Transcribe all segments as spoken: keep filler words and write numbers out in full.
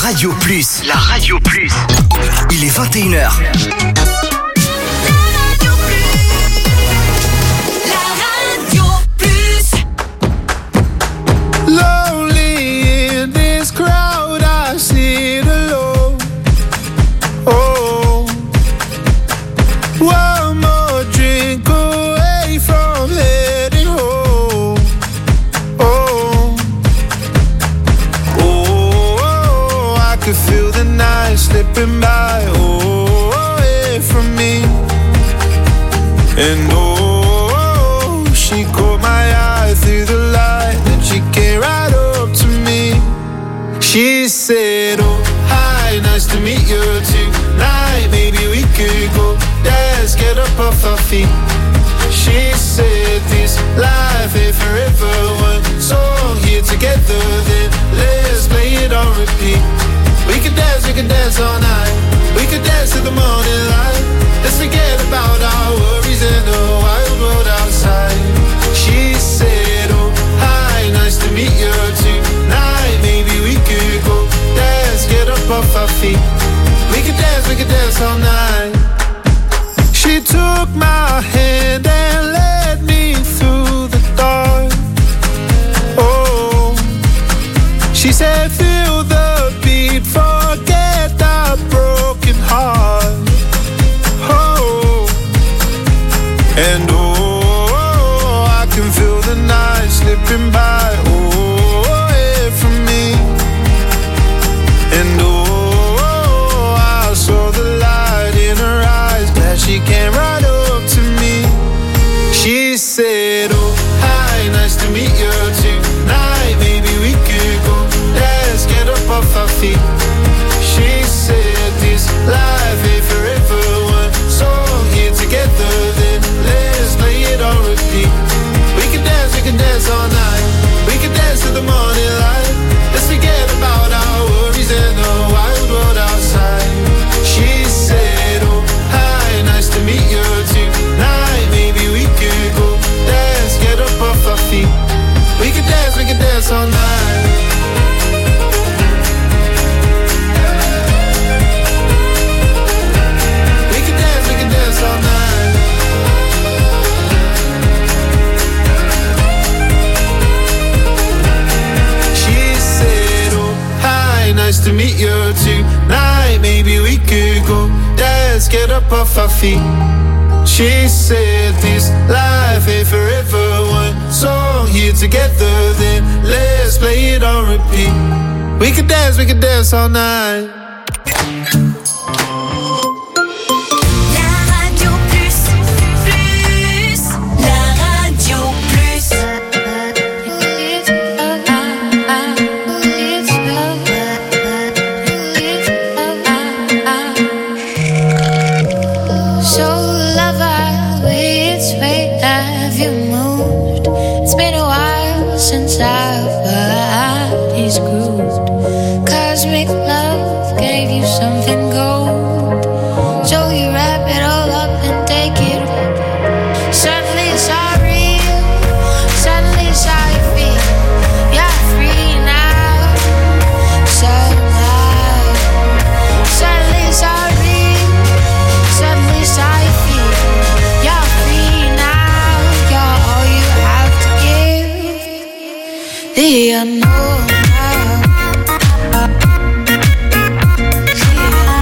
Radio Plus. La Radio Plus. Il est vingt et une heures. Slipping by, oh, away from me. And oh, she caught my eye through the light, and she came right up to me. She said, oh, hi, nice to meet you tonight. Maybe we could go dance, get up off our feet. She said, this life ain't forever. One song here together, then let's play it on repeat. We could dance, we could dance all night. We could dance to the morning light. Let's forget about our worries in the wild world outside. She said, oh, hi, nice to meet you tonight. Maybe we could go dance, get up off our feet. We could dance, we could dance all night. She took my hand and led me through the dark. Oh, she said, feel the beat, forget the broken heart. Oh, and oh, I can feel the night slipping by, oh, away from me. And oh, I saw the light in her eyes, glad she came right up to me. She said, oh, hi, nice to meet you tonight. Maybe we could go dance, get up off our feet. She said, this life ain't forever. One song here together, then let's play it on repeat. We can dance, we can dance all night. We can dance to the morning light. Let's forget about our worries and the wild world outside. She said, oh, hi, nice to meet you tonight. Maybe we could go dance, get up off our feet. We can dance, we can dance all night. We can dance, we can dance all night. She said, oh, hi, nice to meet you tonight. Maybe we could go dance, get up off our feet. She said, this life ain't forever. One song here together, then let's play it on repeat. We can dance, we can dance all night. Since our bodies grooved, cosmic love gave you something gold. So you wrap it all up and take it. Suddenly it's all real. Suddenly it's how you feel. You're free now. So now, suddenly it's all real. Suddenly it's how you feel. You're free now. You're all you have to give. The unknown. The unknown.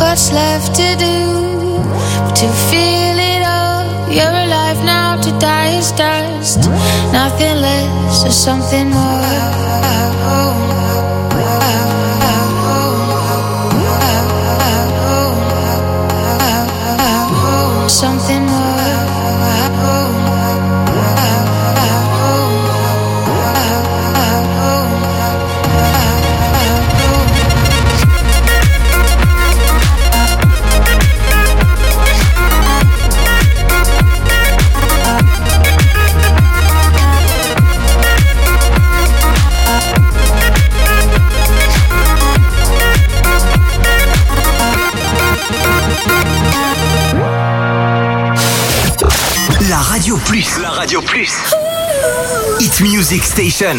what's left to do but to feel it all. You're alive now, to die is dust. Nothing less or something more. Something more. La Radio Plus. La Radio Plus. Hit Music Station.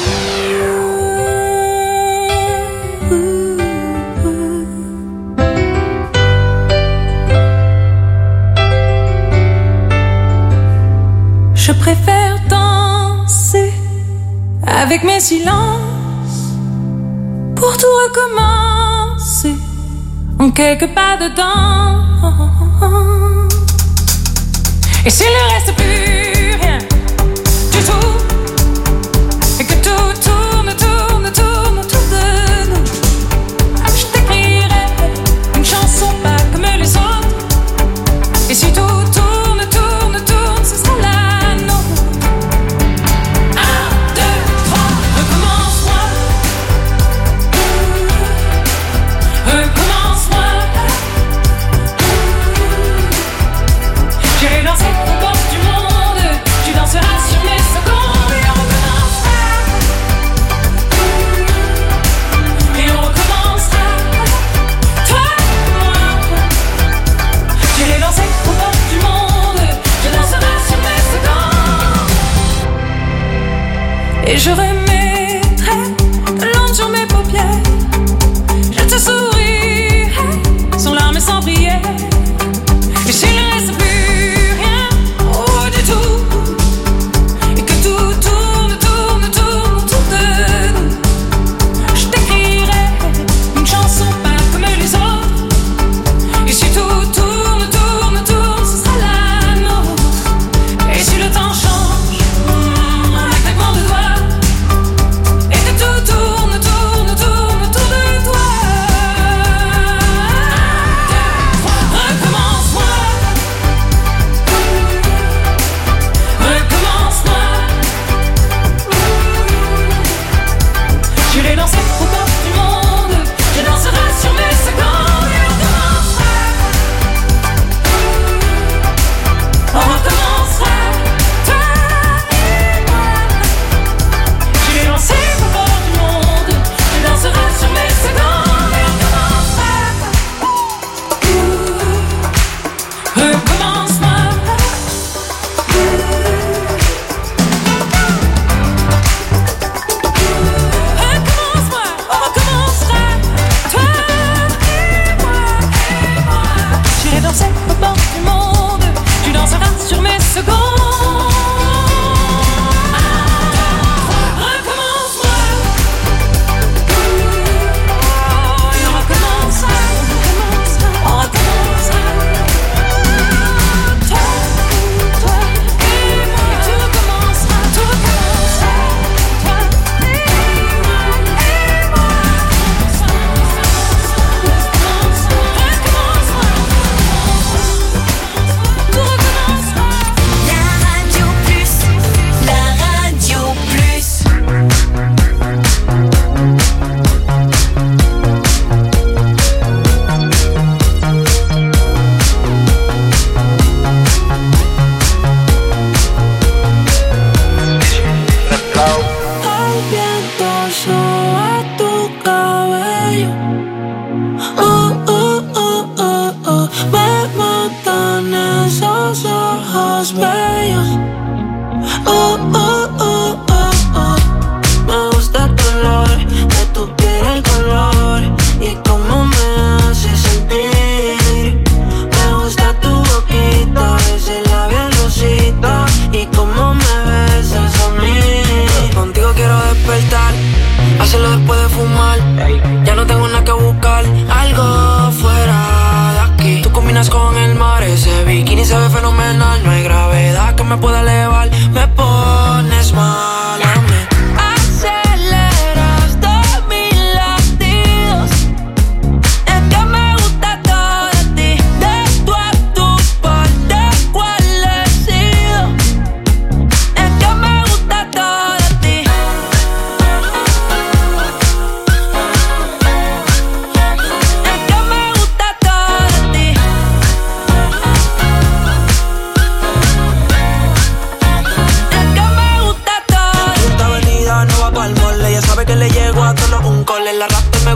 Je préfère danser avec mes silences pour tout recommencer en quelques pas dedans. Et s'il ne reste plus rien du tout, et que tout tourne, tourne, tourne autour de nous, je t'écrirai une chanson pas comme les autres. Et si tout tourne, tourne, tourne, ce sera la nôtre. Un, deux, trois, recommence-moi. Recommence-moi. J'irai danser au bord du monde, tu danseras sur mes secondes.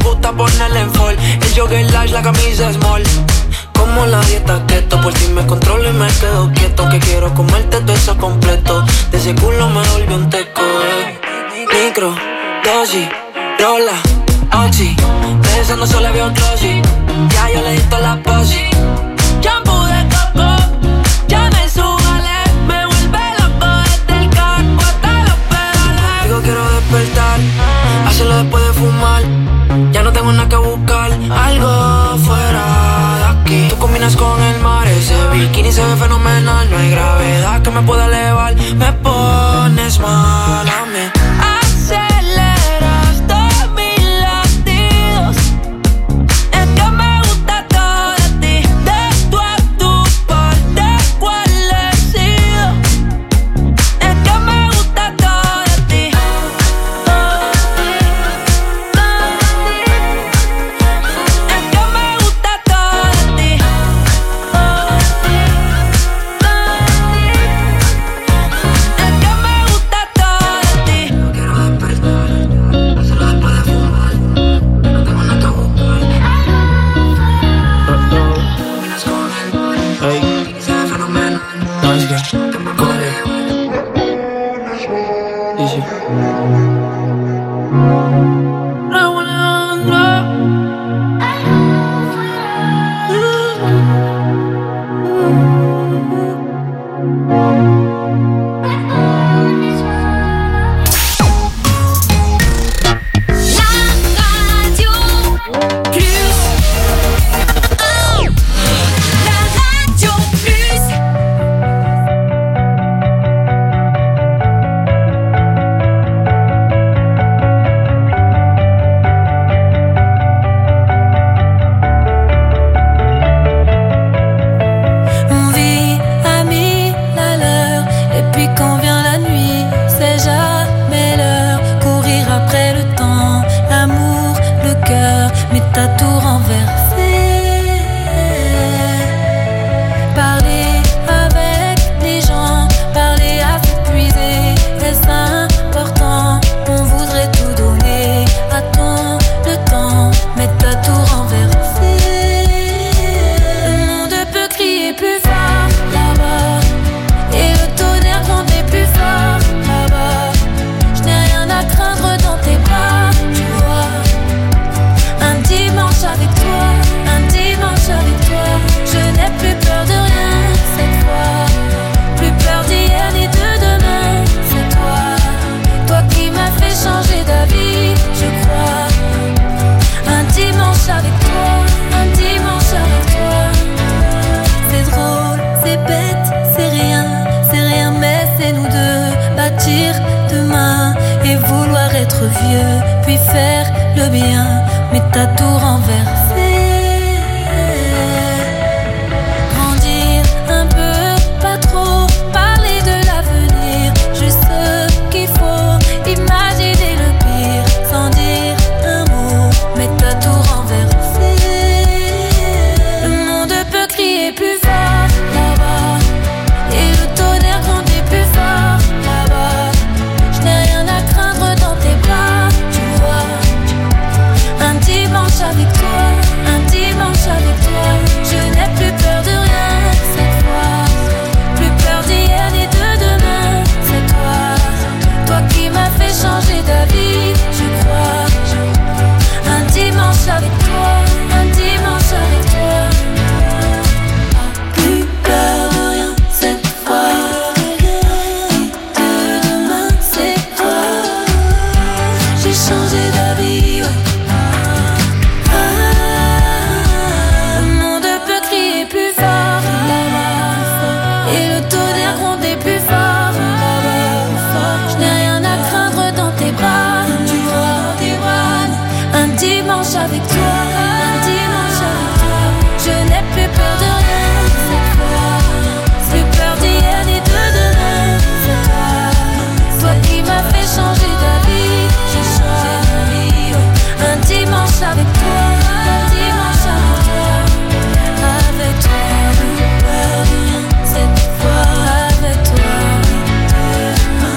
gusta ponerle en fall. El jogger large, la camisa small. Como la dieta keto, por si me controlo y me quedo quieto. Que quiero comerte todo eso completo. De ese culo me volvió un teco, eh. Micro, dosis, rola, oxi. Pensando solo veo glossy. Ya yo le di toda la posi. Shampoo de coco, ya me subale. Me vuelve loco desde el casco hasta los pedales. Digo quiero despertar, hacerlo después de fumar. Ya no tengo nada que buscar, algo fuera de aquí. Tú combinas con el mar, ese bikini se ve fenomenal. No hay gravedad que me pueda elevar. Me pones mal a mí. Aceleras todos mis latidos. Es que me gusta todo de ti. De tu a tu parte, ¿cuál he sido? Es que me gusta todo de ti.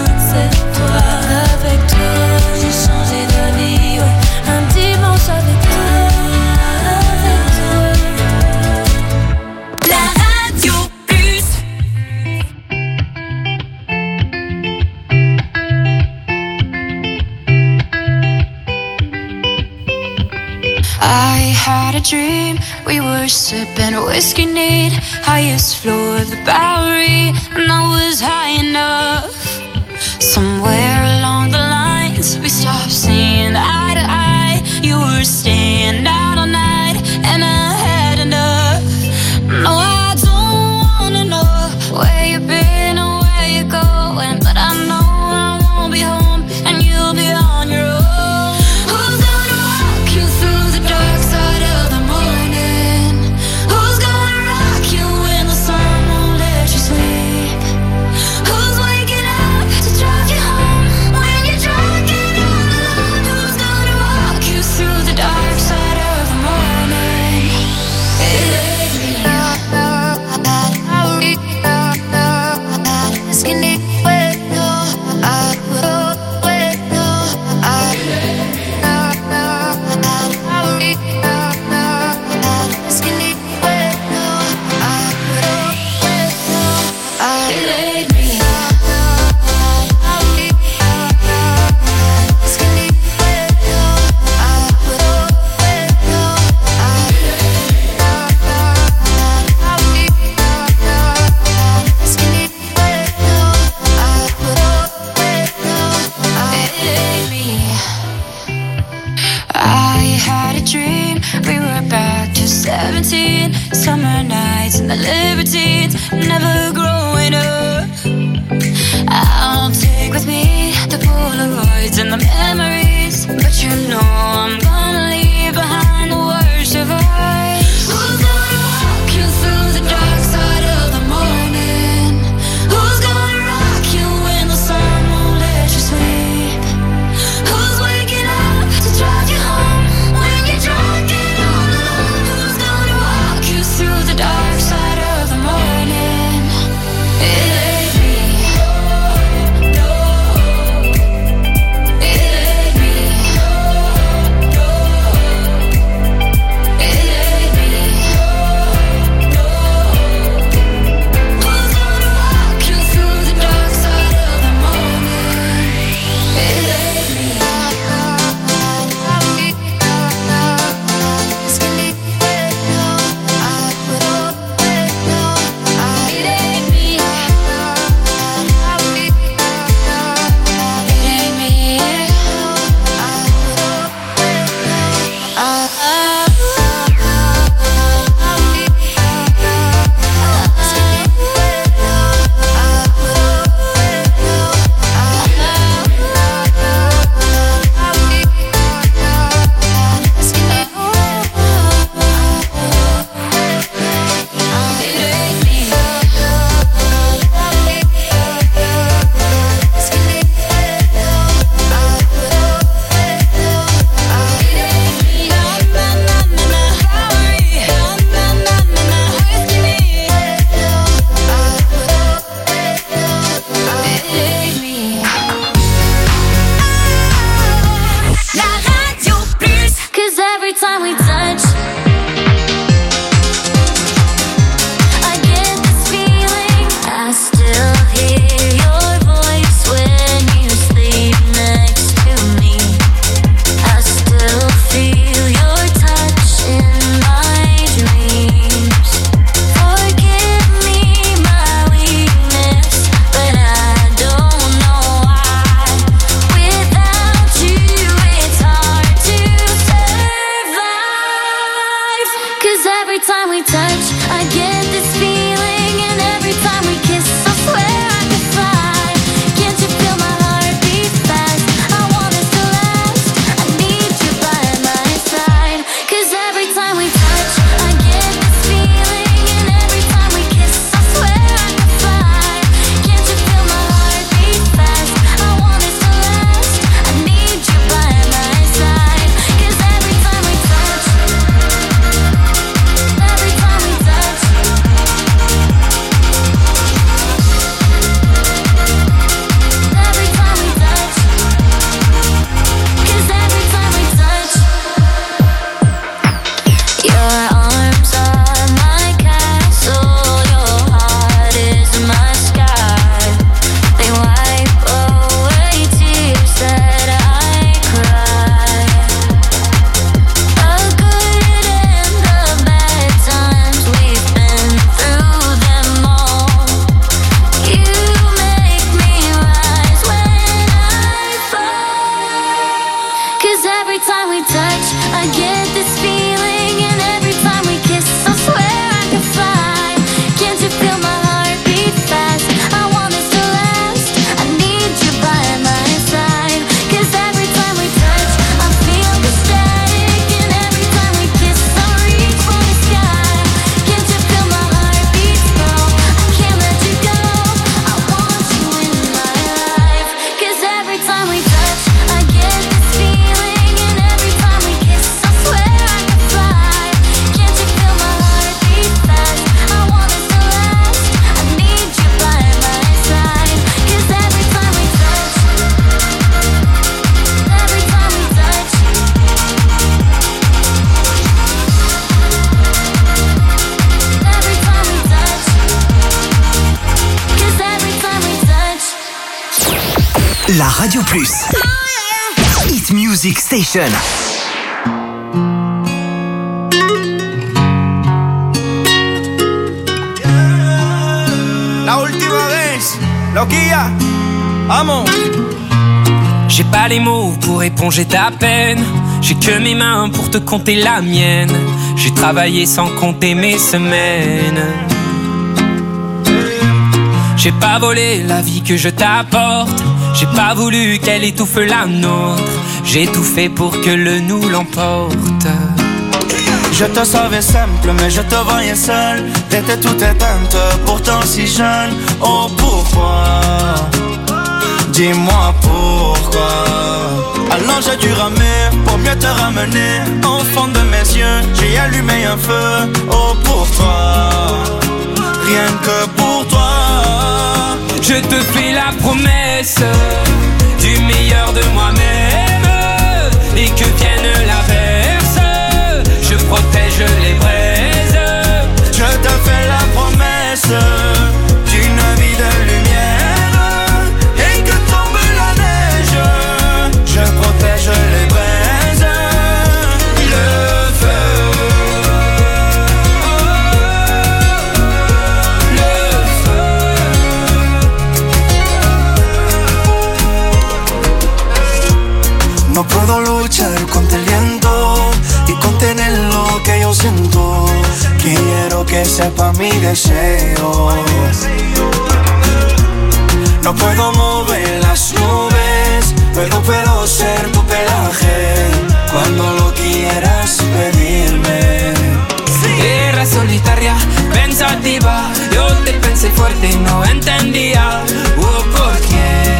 Avec toi, j'ai changé d'avis, ouais. Un dimanche avec toi. I had a dream, we were sipping whiskey neat, highest floor of the Bowery, and I was high enough. Somewhere along the lines, we stopped seeing eye to eye. You were staying out all night, and I had enough. No, I don't wanna know where you've been or where you're going, but I know I won't be home, and you'll be on your own. Who's gonna walk you through the dark side of the morning? Who's gonna rock you when the sun won't let you sleep? Who's waking up to drive you home when you're drunk and all alone? Who's gonna walk you through the dark side of the morning? It ain't me. Skinny way, no, I will wait, no, I skinny way, no, I will wait, no, I laid me. Skinny way, no, I will wait, no, I skinny way, no, I will wait, no, I laid me. I had a dream, we were back to seventeen, summer nights and the libertines, never growing up. I'll take with me the Polaroids and the memories, but you know I'm gonna leave behind the worst of us. Who's gonna walk you through the dark side of the morning? Who's gonna rock you when the sun won't let you sleep? Who's waking up to drive you home when you're drunk and all alone? Who's gonna walk you through the dark side of the morning? It ain't me. No, it ain't me. No, it ain't me. No, who's gonna walk you through the dark side of the morning? It ain't me. Skinny way, no, I will wait, no, I it ain't me. It ain't me. I will wait, no, I skinny way, no, I will wait, no, La Radio Plus. 'Cause every time we touch, I get this feeling. I still hear your voice when you sleep next to me. I still feel your touch in my dreams. Forgive me my weakness, but I don't know why. Without you, it's hard to survive. 'Cause every time we touch, I get this feeling, and every time we kiss, I swear I could fly. Can't you feel my heart beat fast? I want us to last. I need you by my side. 'Cause every time we touch, I get this feeling, and every time we kiss, I swear I could fly. Can't you feel my heart beat fast? I want us to last. I need you by my side. 'Cause every time we touch, every time we touch, la Radio Plus. Hit Music Station. La última vez, loquilla, vamos. J'ai pas les mots pour éponger ta peine. J'ai que mes mains pour te compter la mienne. J'ai travaillé sans compter mes semaines. J'ai pas volé la vie que je t'apporte. J'ai pas voulu qu'elle étouffe la nôtre. J'ai tout fait pour que le nous l'emporte. Je te savais simple, mais je te voyais seule. T'étais toute éteinte, pourtant si jeune. Oh pourquoi? Dis-moi pourquoi. Alors j'ai dû ramer pour mieux te ramener. Au fond de mes yeux, j'ai allumé un feu. Oh pour toi, rien que pour toi. Je te fais la promesse du meilleur de moi-même. Et que vienne l'averse, je protège les braises. Je te fais la promesse d'une vie de lumière. Et que tombe la neige, je protège les braises. Le feu, le feu. No puedo luchar contra el viento y contener lo que yo siento. Quiero que sepa mi deseo. No puedo mover las nubes, pero puedo ser tu pelaje cuando lo quieras pedirme. Era solitaria, pensativa. Yo te pensé fuerte y no entendía. Oh, ¿por qué?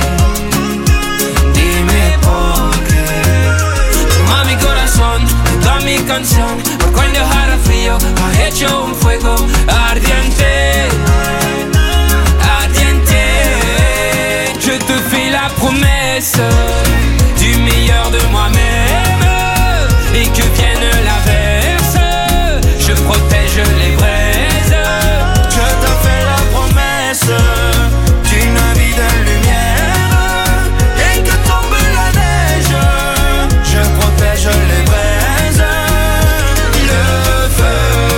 Dime por qué. Toma mi corazón, toda mi canción. Por cuando dejara frío, ha hecho un fuego ardiente. Ardiente. Je te fais la promesse du meilleur de moi-même. Et que vienne l'averse, je protège les braises. Je te fais la promesse d'une vie de lumière. Et que tombe la neige, je protège les braises. Le feu,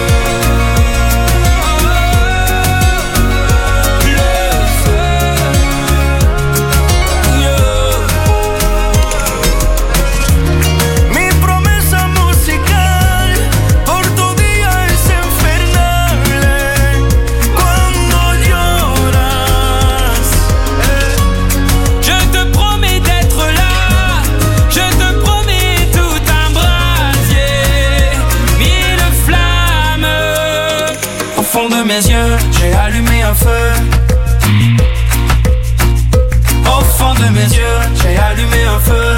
le feu, yo. Mi promesa musical por tu día es infernal. Cuando lloras, Je te promets d'être là. Je te promets tout un brasier, mille flammes. au fond de mes yeux, j'ai allumé un feu. Au fond de mes yeux, j'ai allumé un feu.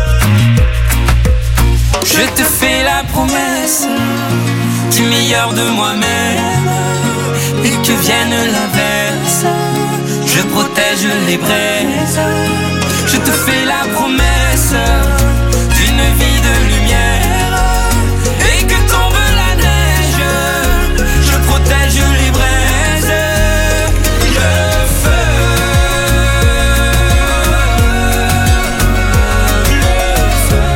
Je te fais la promesse du meilleur de moi-même. Et que vienne l'averse, je protège les braises. Je te fais la promesse d'une vie de lumière. Et que tombe la neige, je protège les braises. Le feu, le feu.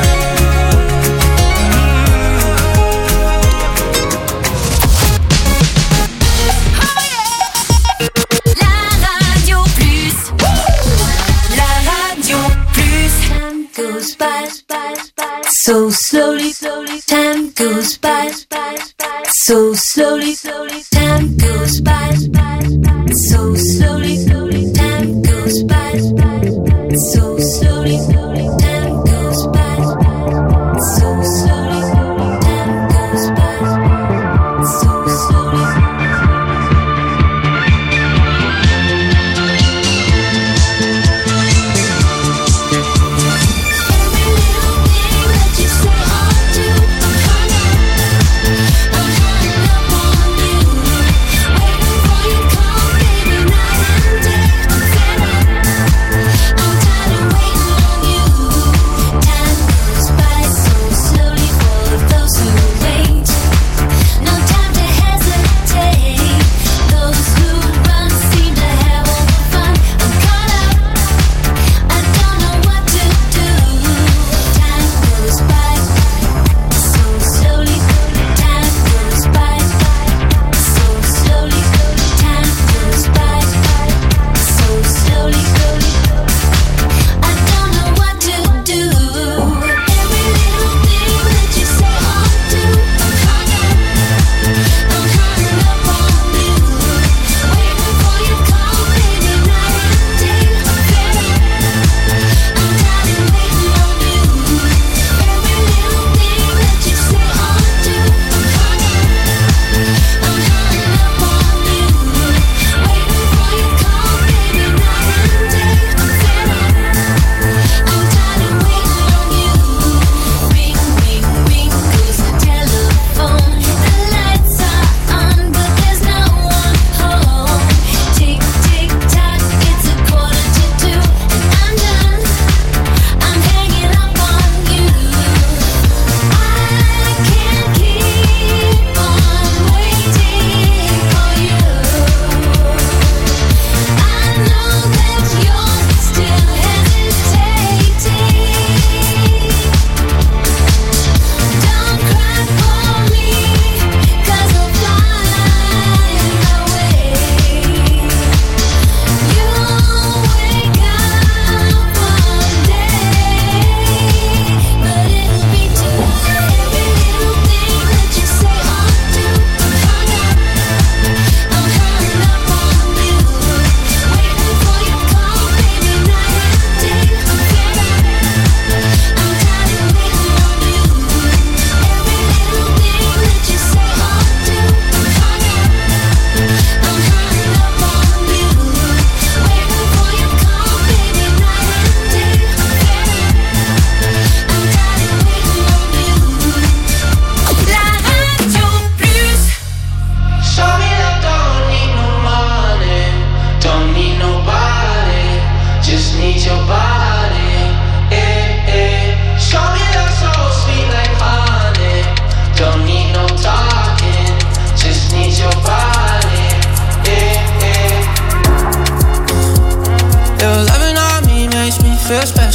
La Radio Plus. La Radio Plus. Time goes by so slowly. Time goes by so slowly. Time goes by so slowly. Time goes by so slowly. Time goes by so slowly. Time goes by so slowly. Every little thing that you say or do, I'm hung up on you. Waiting for you to come, baby, night and day.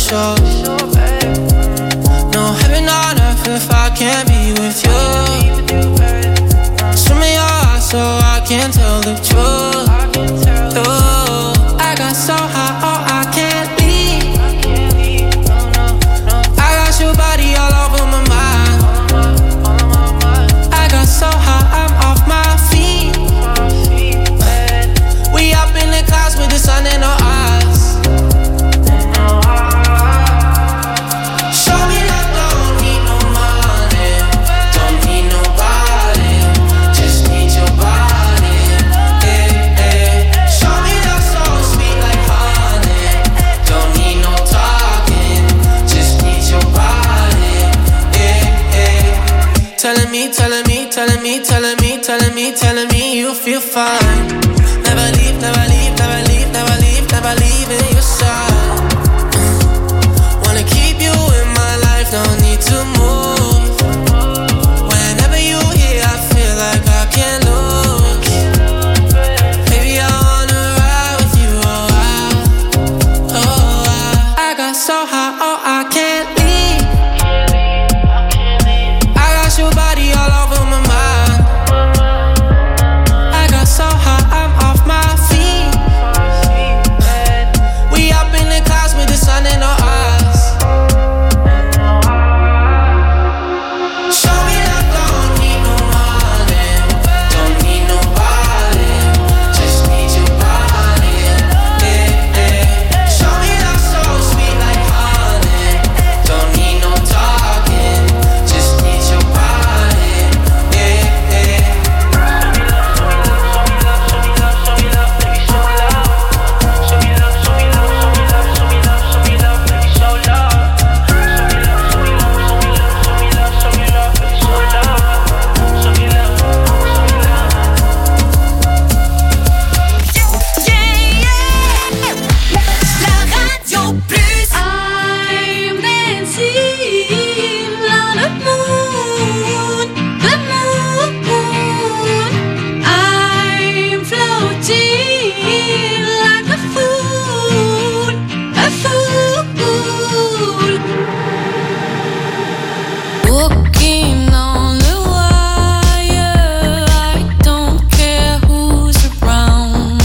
sure. No heaven on earth if I can't be with you. Show me your eyes so I can tell the truth. Oh, I got so high, oh I can't leave. I got your body all over my mind. I got so high, I'm off my feet. We up in the clouds with the sun in our eyes. Show me that don't need no money, don't need nobody, just need your body. Hey, hey. Show me that so sweet like honey, don't need no talking, just need your body. Hey, hey. Telling me, telling me, telling me, telling me, telling me, telling me you feel fine. Never leave, never leave, never leave, never leave, never leave in your side. Wanna keep you in my life, no need to move. Whenever you here, I feel like I can't lose. Baby, I wanna ride with you, oh I, oh I. I got so high, oh I can't leave. I got your body all over my mind. I got so high, I'm off my feet. We up in the clouds with the sun in our eyes. Show me that don't need no money, don't need nobody, just need your body. Yeah, yeah. Show me that so sweet like honey, don't need no talking, just need your body. Yeah, yeah. La Radio Plus. I'm dancing on the moon, the moon. I'm floating like a fool, a fool. Walking on the wire, I don't care who's around.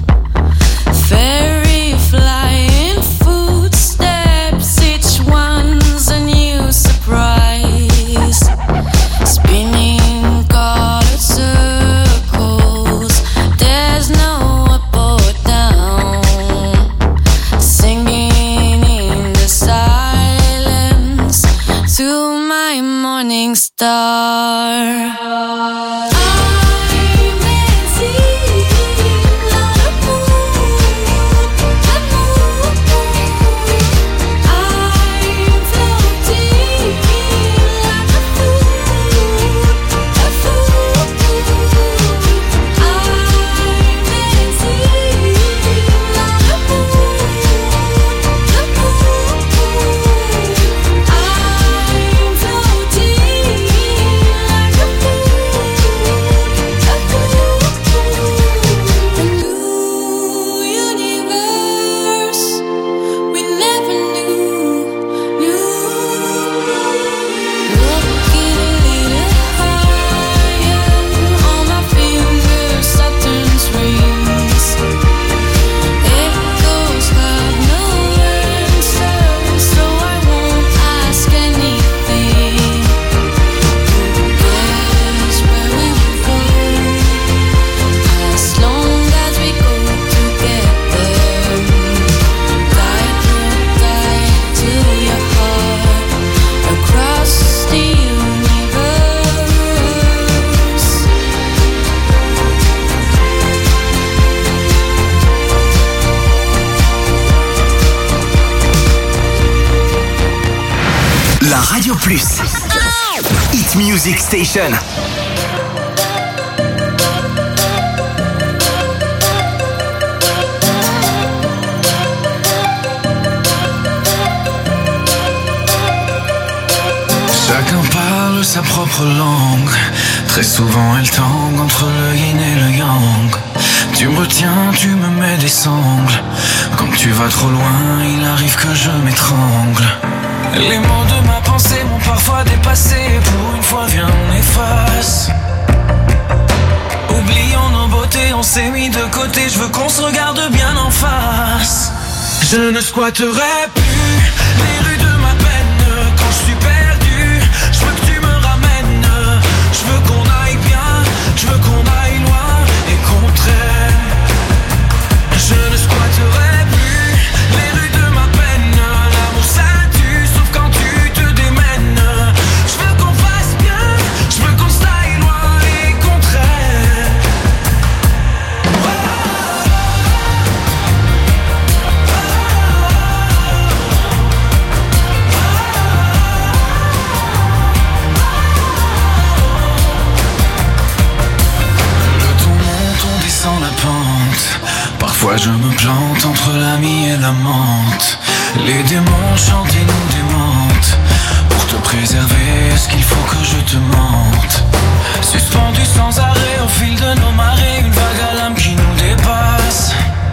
Fairy flying footsteps, each one's a new surprise. Spinning colored circles, there's no up or down. Singing in the silence to my morning star. I'm dancing on the moon, the moon. I'm floating like a fool, a fool. I'm dancing on the moon, the moon. I'm floating like a La Radio Plus. Hit Music Station. Chacun parle sa propre langue. Très souvent elle tangue entre le yin et le yang. Tu me retiens, tu me mets des sangles. Quand tu vas trop loin, il arrive que je m'étrangle. Les mots de ma pensée m'ont parfois dépassé. Pour une fois, viens, on efface. Oublions nos beautés, on s'est mis de côté. Je veux qu'on se regarde bien en face. Je ne squatterai plus les rues de ma peine. Quand je suis perdu, je veux que tu me ramènes. Je veux qu'on aille bien, je veux qu'on aille loin et qu'on traîne. Je ne squatterai plus les rues de ma peine. L'amour ça tue, sauf quand tu te démènes. Je veux qu'on fasse bien, je veux qu'on s'aille loin et qu'on traîne. Le ton monte, on descend la pente. Parfois je me plante entre l'ami et la menthe. Les démons chantent et nous démentent. Pour te préserver, est-ce qu'il faut que je te mente? Suspendu sans arrêt au fil de nos marées. Une vague à l'âme qui nous dépasse.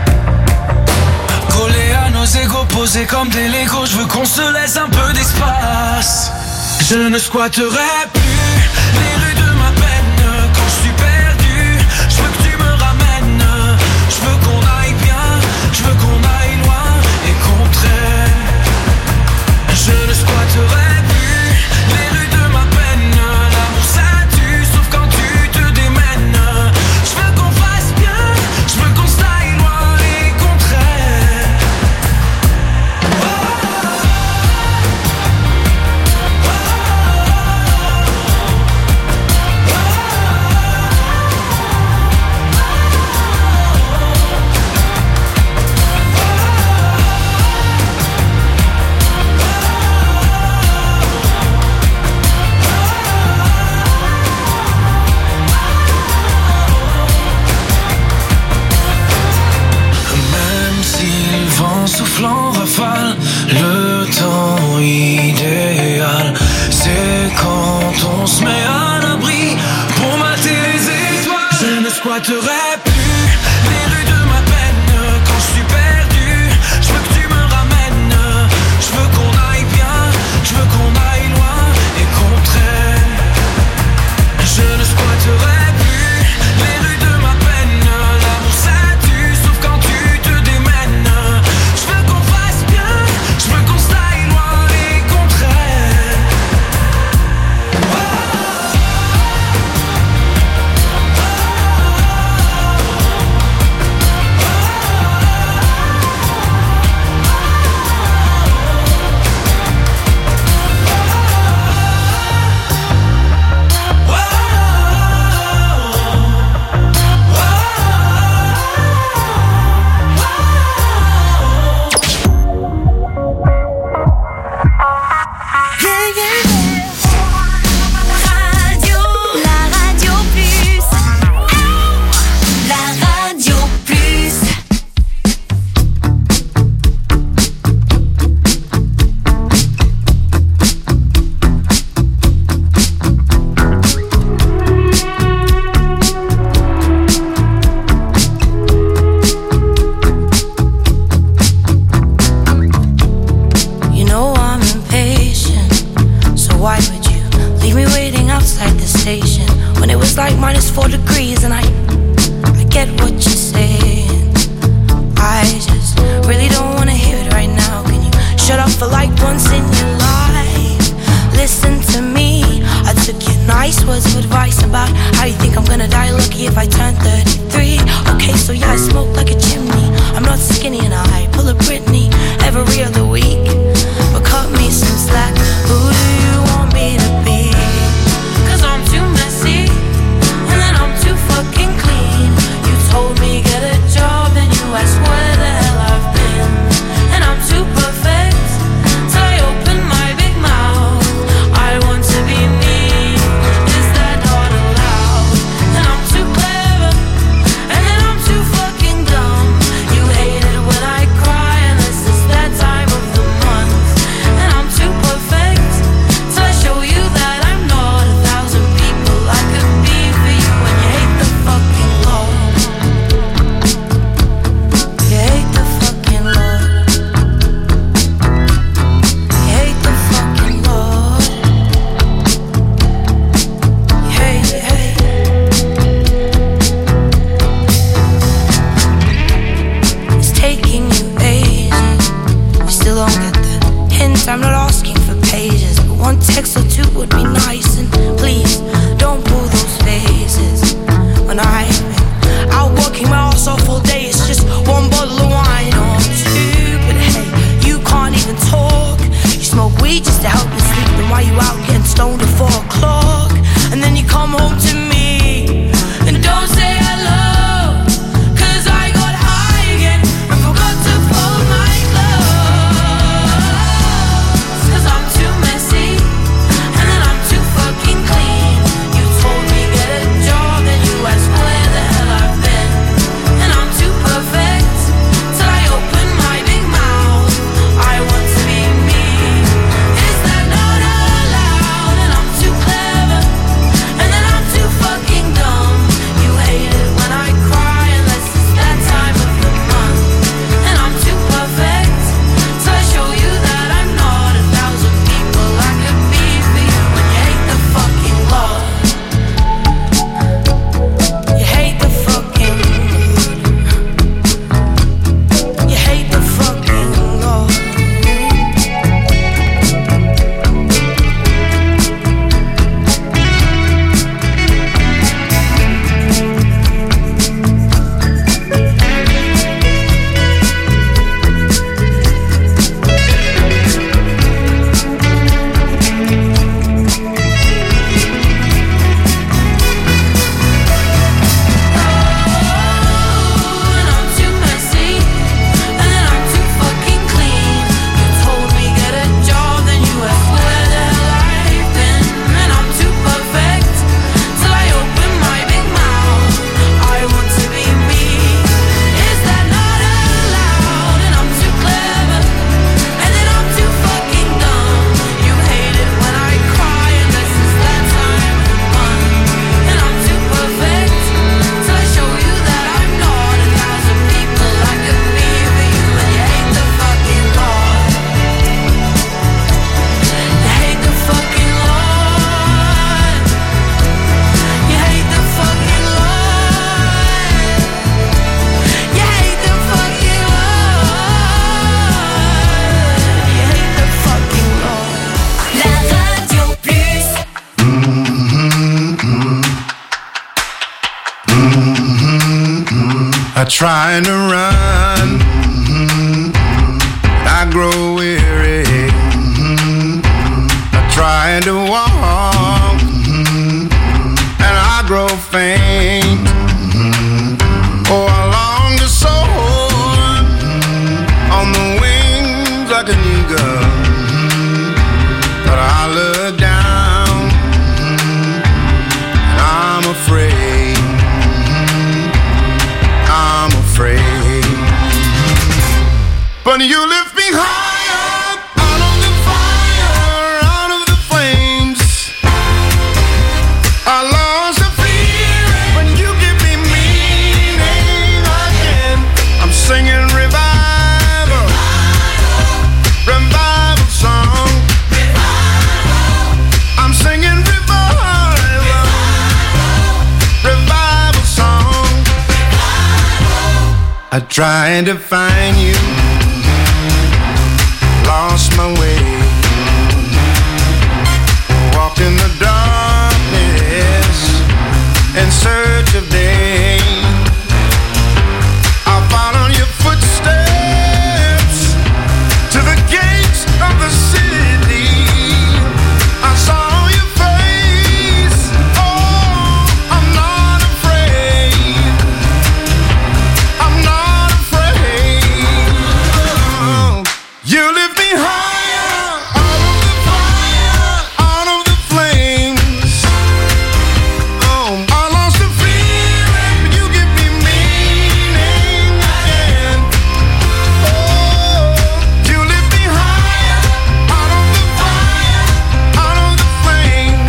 Collé à nos égos, posés comme des Legos. Je veux qu'on se laisse un peu d'espace. Je ne squatterai plus les rues de ma peine. Quand je suis perdu, je veux que tu me ramènes. Je veux qu'on aille bien, je veux qu'on aille loin et qu'on traîne. Je ne squatterai plus les rues de ma peine. L'amour ça tue, sauf quand tu te démènes. Je veux qu'on fasse bien, je veux qu'on s'aille loin et qu'on traîne. Même si le vent souffle en rafale, le temps idéal, c'est quand on se met à l'abri pour mater les étoiles. Je ne squatterai plus les rues de ma peine. Quand je suis perdu, je veux que tu me ramènes. Je veux qu'on aille bien, je veux qu'on aille loin et qu'on traîne. Je ne squatterai plus les rues de ma peine. L'amour ça tue, sauf quand tu te démènes. Je veux qu'on fasse bien, je veux qu'on s'aille loin et qu'on traîne. Radio, la radio plus. La radio plus. You know I'm impatient, so why would you leave me waiting outside the station when it was like minus four degrees? And I, I get what you're saying. I just really don't wanna hear it right now. Can you shut up for like once in your life? Listen to me. I took your nice words of advice about how you think I'm gonna die lucky if I turn thirty-three. Okay, so yeah, I smoke like a chimney. I'm not skinny and I pull a Britney every other week. But cut me some slack. Who do you want me to be? Cause I'm too messy, and then I'm too fucking clean. You told me get a job, then you asked where the hell I've been. And I'm too perfect, so I open my big mouth. I want to be me, is that not allowed? And I'm too clever, and then I'm too fucking dumb. You hate it when I cry, and this is that time of I try to run, I grow weary. I try to walk, and I grow faint. Oh, I long to soar on the wings like an eagle, but I look down, and I'm afraid. I'm afraid. But you lift me higher, out of the fire, out of the flames. I lost the fear when you give me meaning again. I'm singing revival, revival song. I'm singing revival, revival song. I tried to find you, lost my way, walked in the darkness in search of day. I followed your footsteps to the gates of the city. I saw your face. Oh, I'm not afraid. I'm not afraid. Oh, you lift me higher, out of the fire, out of the flames. Oh, I lost the feeling, but you give me meaning again. Oh, you lift me higher, out of the fire, out of the flame.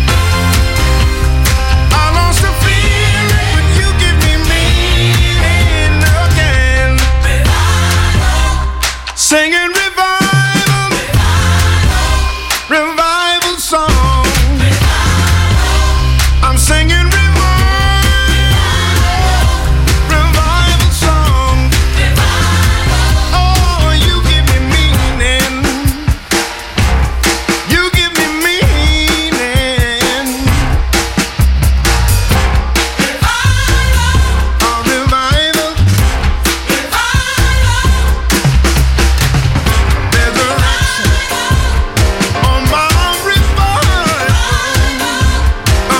I lost the feeling, but you give me meaning again. Singing revival, revival song. I'm singing revival, revival song. Oh, you give me meaning. You give me meaning. Oh, revival. Resurrection on my revival. Oh,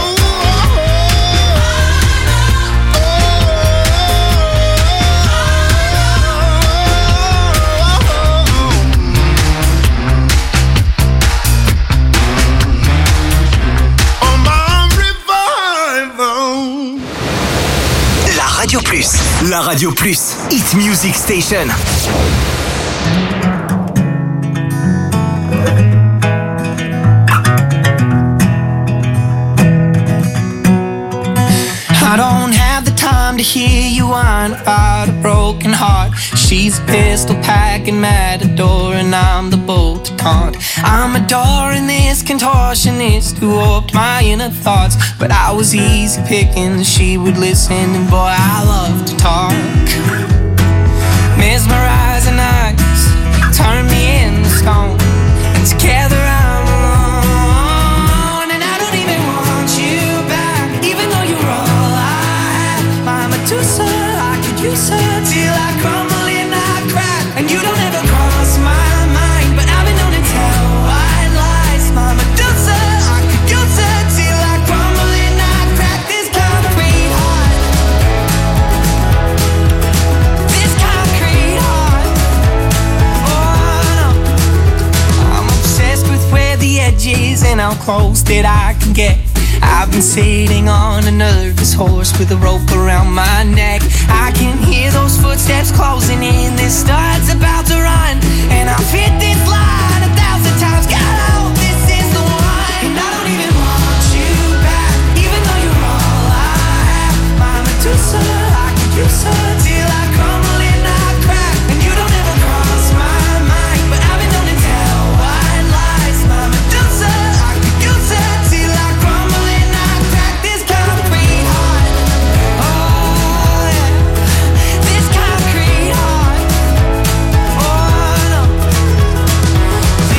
on my revival. La Radio Plus, la Radio Plus, Hit Music Station. I don't have the time to hear you whine about a broken heart. She's a pistol packing matador and I'm the bolt to taunt. I'm adoring this contortionist who warped my inner thoughts, but I was easy picking, she would listen, and boy, I love to talk. Mesmerizing eyes turn me into stone, and together I'm alone, and I don't even want you back, even though you're all I have. My Medusa, I could use her till I crumble and I crack, and you don't ever cross my mind, but I've been known to tell white lies. My Medusa, I could use her till I crumble and I crack. This concrete heart, this concrete heart. Oh no, I'm obsessed with where the edge is and how close that I can get. I've been sitting on a nervous horse with a rope around my neck. I can hear those footsteps closing in, this start's about to run, and I've hit this line a thousand times. God, I hope this is the one, and I don't even want you back, even though you're all I have. My Medusa, I could use her till I crumble and I crack, and you don't ever cross my mind, but I've been known to tell white lies. My Medusa, I could use her till I crumble and I crack. This concrete heart, oh yeah, this concrete heart, oh no.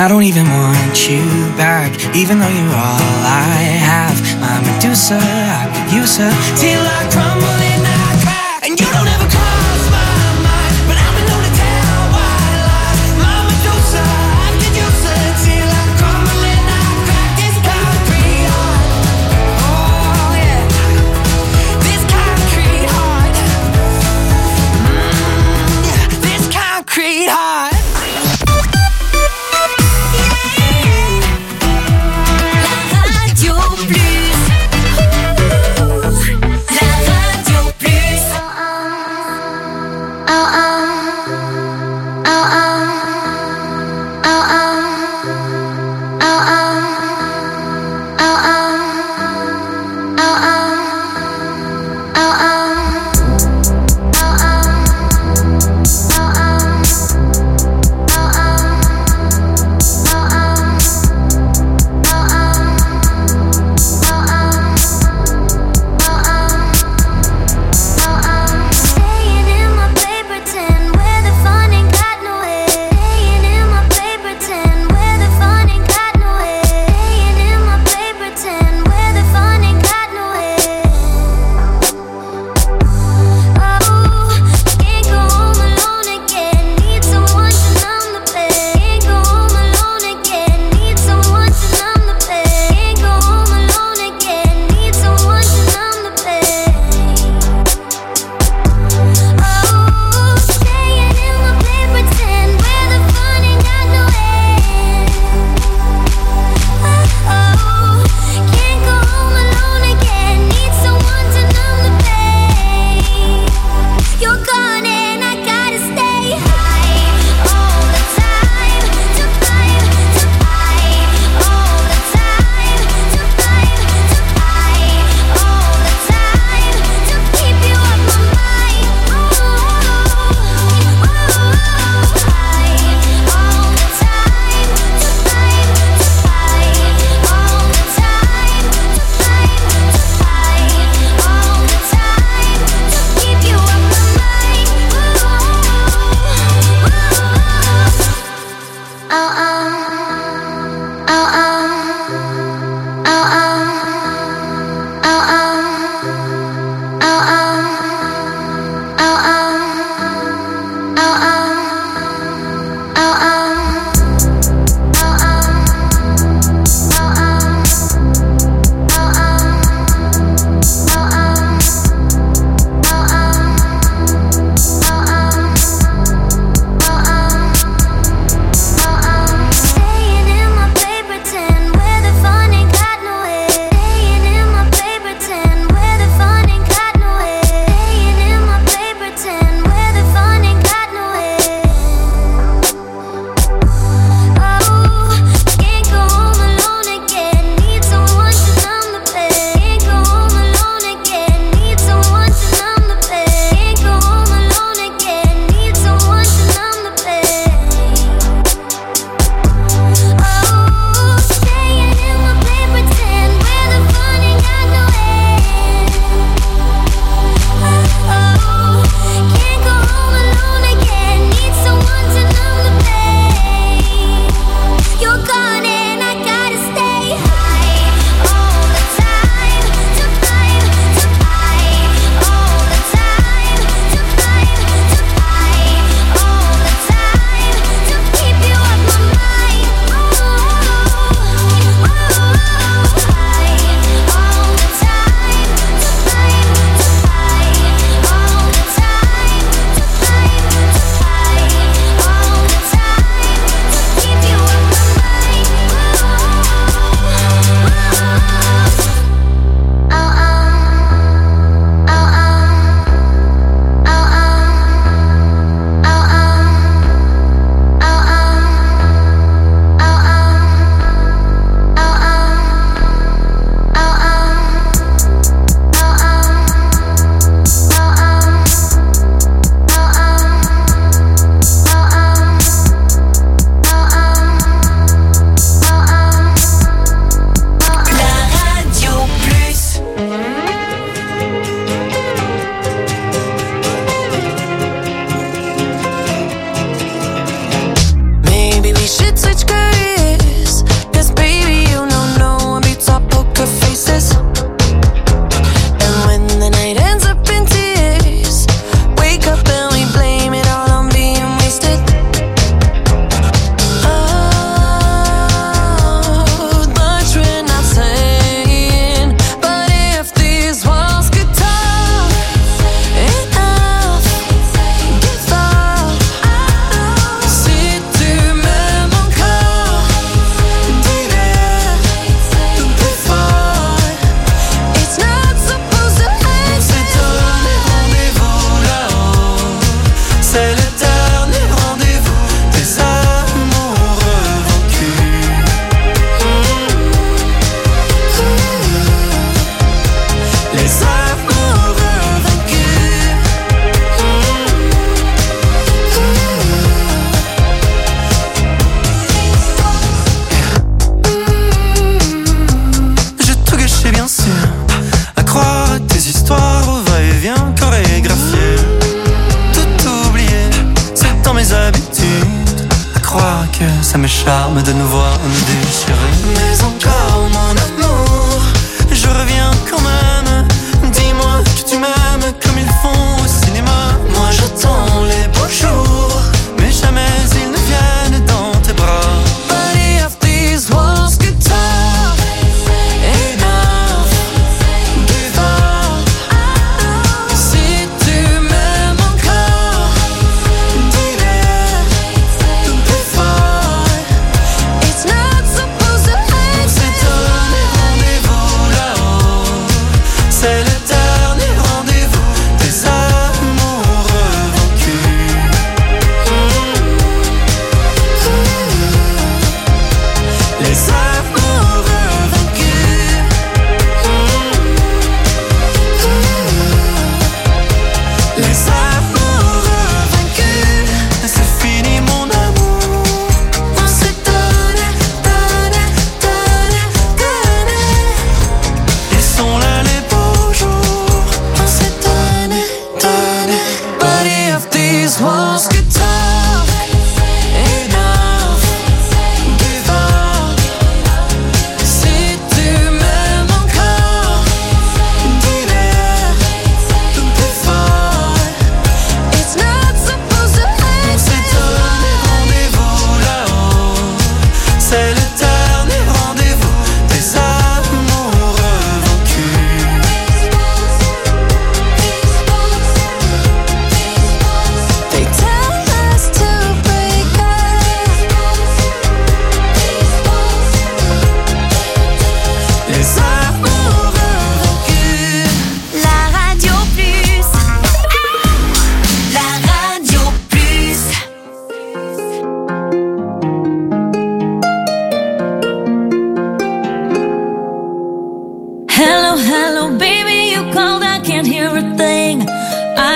I don't even want you back, even though you're all I have. My Medusa, I could use her till I crumble and I crack. And you don't ever cross my mind, but I've been known to tell white lies. My Medusa, I could use her till I crumble and I crack. This concrete heart, oh yeah, this concrete heart, mm, yeah, this concrete heart. Pretend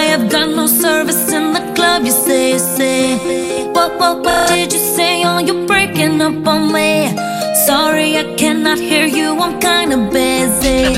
have got no service in the club. You say, you say, what, what, what did you say? Oh, you're breaking up on me. Sorry, I cannot hear you. I'm kinda busy.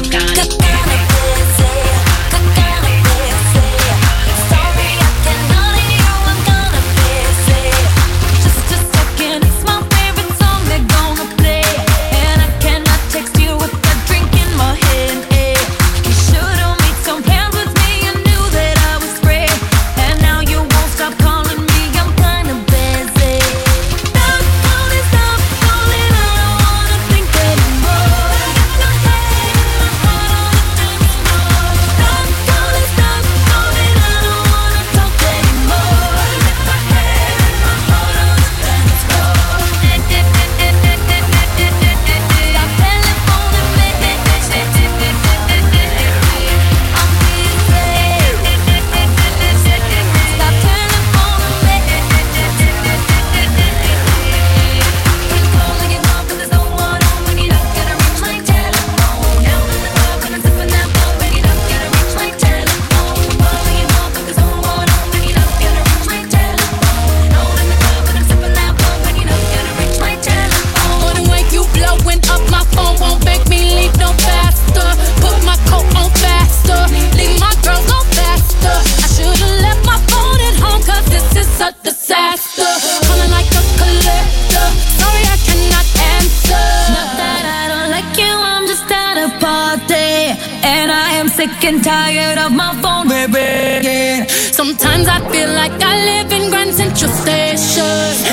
Sick and tired of my phone ringing. Sometimes I feel like I live in Grand Central Station.